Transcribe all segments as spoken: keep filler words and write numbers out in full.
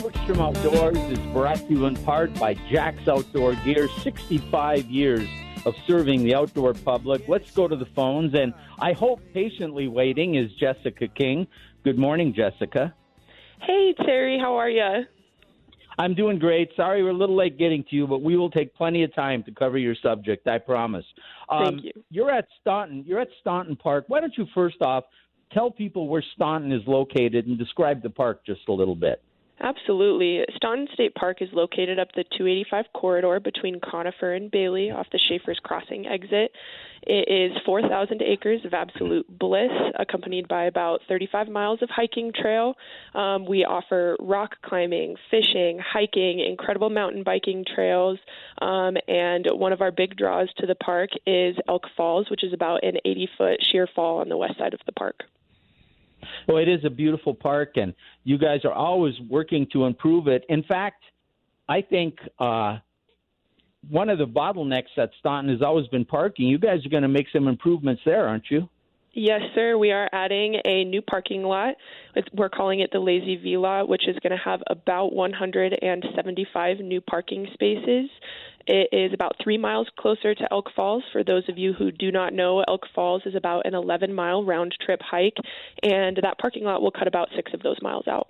Bergstrom Outdoors is brought to you in part by Jack's Outdoor Gear, sixty-five years of serving the outdoor public. Let's go to the phones, and I hope patiently waiting is Jessica King. Good morning, Jessica. Hey, Terry, how are you? I'm doing great. Sorry we're a little late getting to you, but we will take plenty of time to cover your subject, I promise. Um, Thank you. You're at Staunton. You're at Staunton Park. Why don't you first off tell people where Staunton is located and describe the park just a little bit? Absolutely. Staunton State Park is located up the two eighty-five corridor between Conifer and Bailey off the Schaefer's Crossing exit. It is four thousand acres of absolute bliss, accompanied by about thirty-five miles of hiking trail. Um, we offer rock climbing, fishing, hiking, incredible mountain biking trails, um, and one of our big draws to the park is Elk Falls, which is about an eighty-foot sheer fall on the west side of the park. Well, it is a beautiful park, and you guys are always working to improve it. In fact, I think uh, one of the bottlenecks at Staunton has always been parking. You guys are going to make some improvements there, aren't you? Yes, sir. We are adding a new parking lot. We're calling it the Lazy V lot, which is going to have about one hundred seventy-five new parking spaces. It is about three miles closer to Elk Falls. For those of you who do not know, Elk Falls is about an eleven-mile round-trip hike, and that parking lot will cut about six of those miles out.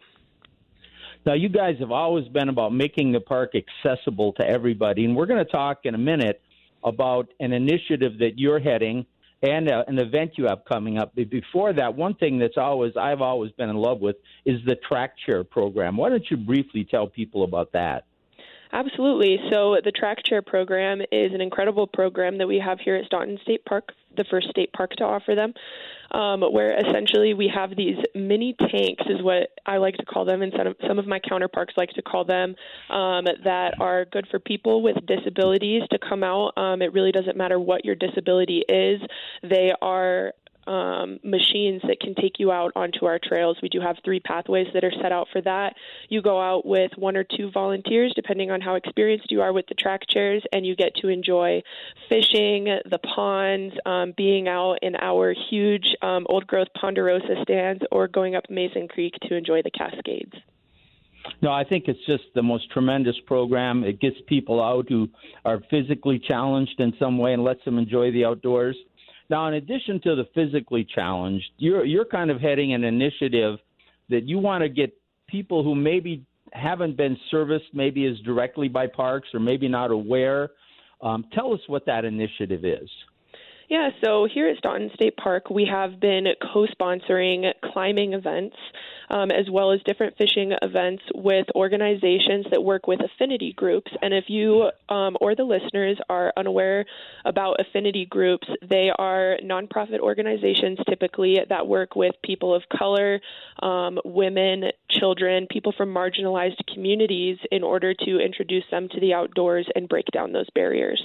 Now, you guys have always been about making the park accessible to everybody, and we're going to talk in a minute about an initiative that you're heading and uh, an event you have coming up. But before that, one thing that's always I've always been in love with is the Track Chair program. Why don't you briefly tell people about that? Absolutely. So the Track Chair program is an incredible program that we have here at Staunton State Park, the first state park to offer them, um, where essentially we have these mini tanks is what I like to call them, and some of, some of my counterparks like to call them, um, that are good for people with disabilities to come out. Um, it really doesn't matter what your disability is. They are Um, machines that can take you out onto our trails. We do have three pathways that are set out for that. You go out with one or two volunteers, depending on how experienced you are with the track chairs, and you get to enjoy fishing, the ponds, um, being out in our huge um, old-growth ponderosa stands, or going up Mason Creek to enjoy the Cascades. No, I think it's just the most tremendous program. It gets people out who are physically challenged in some way and lets them enjoy the outdoors. Now, in addition to the physically challenged, you're you're kind of heading an initiative that you want to get people who maybe haven't been serviced maybe as directly by parks or maybe not aware. Um, tell us what that initiative is. Yeah, so here at Staunton State Park, we have been co-sponsoring climbing events um, as well as different fishing events with organizations that work with affinity groups. And if you um, or the listeners are unaware about affinity groups, they are nonprofit organizations typically that work with people of color, um, women, children, people from marginalized communities in order to introduce them to the outdoors and break down those barriers.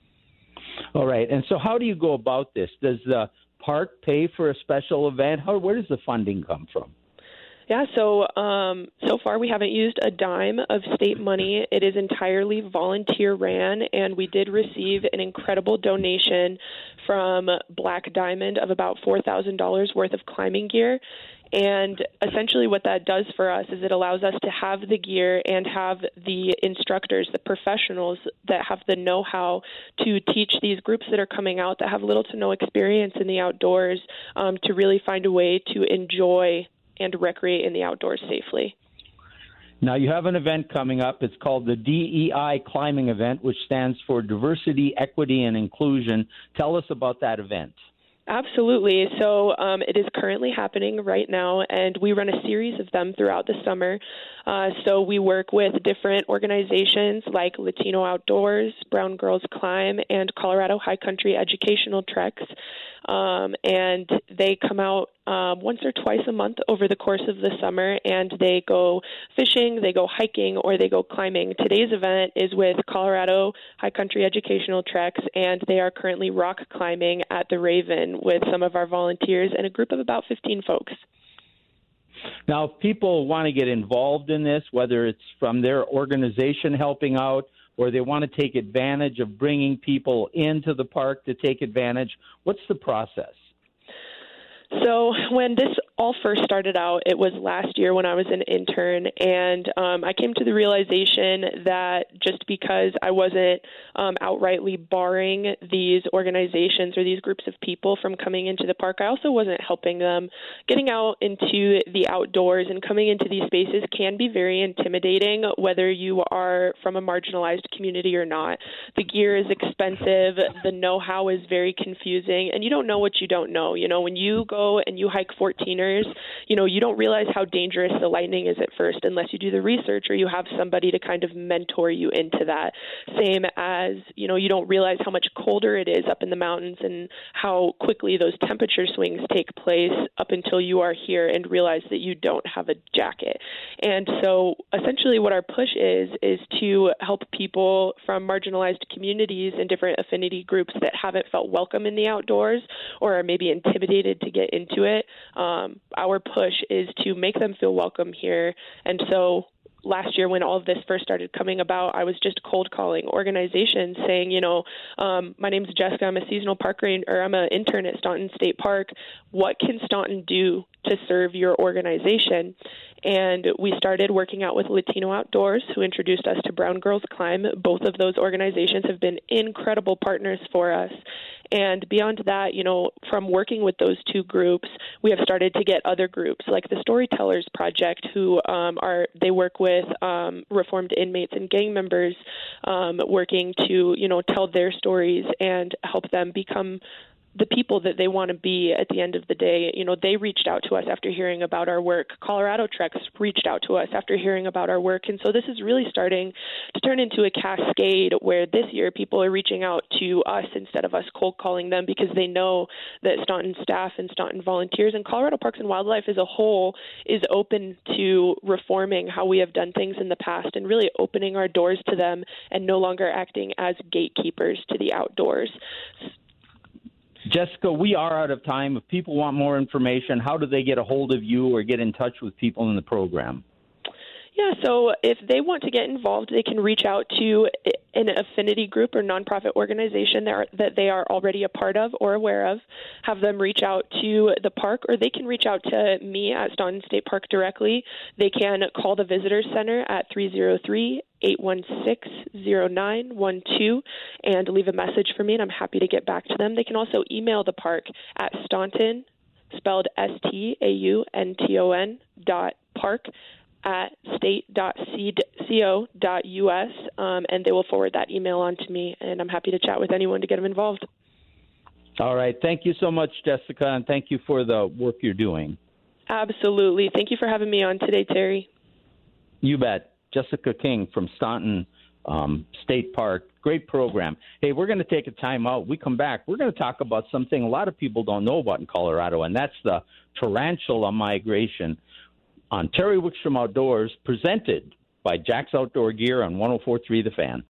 All right. And so how do you go about this? Does the park pay for a special event? How, where does the funding come from? Yeah, so um, so far we haven't used a dime of state money. It is entirely volunteer ran, and we did receive an incredible donation from Black Diamond of about four thousand dollars worth of climbing gear. And essentially what that does for us is it allows us to have the gear and have the instructors, the professionals that have the know-how to teach these groups that are coming out that have little to no experience in the outdoors um, to really find a way to enjoy and recreate in the outdoors safely. Now, you have an event coming up. It's called the D E I Climbing Event, which stands for Diversity, Equity, and Inclusion. Tell us about that event. Absolutely. So um, it is currently happening right now, and we run a series of them throughout the summer. Uh, so we work with different organizations like Latino Outdoors, Brown Girls Climb, and Colorado High Country Educational Treks. Um, and they come out um, once or twice a month over the course of the summer, and they go fishing, they go hiking, or they go climbing. Today's event is with Colorado High Country Educational Treks, and they are currently rock climbing at the Raven with some of our volunteers and a group of about fifteen folks. Now, if people want to get involved in this, whether it's from their organization helping out or they want to take advantage of bringing people into the park to take advantage, what's the process? So when this all first started out, it was last year when I was an intern, and um, I came to the realization that just because I wasn't um, outrightly barring these organizations or these groups of people from coming into the park, I also wasn't helping them. Getting out into the outdoors and coming into these spaces can be very intimidating, whether you are from a marginalized community or not. The gear is expensive, the know-how is very confusing, and you don't know what you don't know. You know, when you go and you hike fourteeners, you know, you don't realize how dangerous the lightning is at first unless you do the research or you have somebody to kind of mentor you into that. Same as, you know, you don't realize how much colder it is up in the mountains and how quickly those temperature swings take place up until you are here and realize that you don't have a jacket. And so essentially what our push is, is to help people from marginalized communities and different affinity groups that haven't felt welcome in the outdoors or are maybe intimidated to get into it. Um, our push is to make them feel welcome here. And so last year when all of this first started coming about, I was just cold calling organizations saying, you know, um, my name's Jessica, I'm a seasonal park ranger, or I'm an intern at Staunton State Park. What can Staunton do to serve your organization? And we started working out with Latino Outdoors, who introduced us to Brown Girls Climb. Both of those organizations have been incredible partners for us. And beyond that, you know, from working with those two groups, we have started to get other groups like the Storytellers Project, who um, are, they work with um, reformed inmates and gang members, um, working to, you know, tell their stories and help them become the people that they want to be at the end of the day. You know, they reached out to us after hearing about our work. Colorado Treks reached out to us after hearing about our work. And so this is really starting to turn into a cascade where this year people are reaching out to us instead of us cold calling them because they know that Staunton staff and Staunton volunteers and Colorado Parks and Wildlife as a whole is open to reforming how we have done things in the past and really opening our doors to them and no longer acting as gatekeepers to the outdoors. Jessica, we are out of time. If people want more information, how do they get a hold of you or get in touch with people in the program? Yeah, so if they want to get involved, they can reach out to an affinity group or nonprofit organization that, are, that they are already a part of or aware of, have them reach out to the park, or they can reach out to me at Staunton State Park directly. They can call the Visitor Center at three oh three, eight one six, oh nine one two and leave a message for me, and I'm happy to get back to them. They can also email the park at Staunton, spelled S T A U N T O N dot park, at state dot co dot u s, um, and they will forward that email on to me, and I'm happy to chat with anyone to get them involved. All right. Thank you so much, Jessica, and thank you for the work you're doing. Absolutely. Thank you for having me on today, Terry. You bet. Jessica King from Staunton um, State Park. Great program. Hey, we're going to take a time out. We come back. We're going to talk about something a lot of people don't know about in Colorado, and that's the tarantula migration on Terry Wickstrom Outdoors, presented by Jack's Outdoor Gear on one oh four point three The Fan.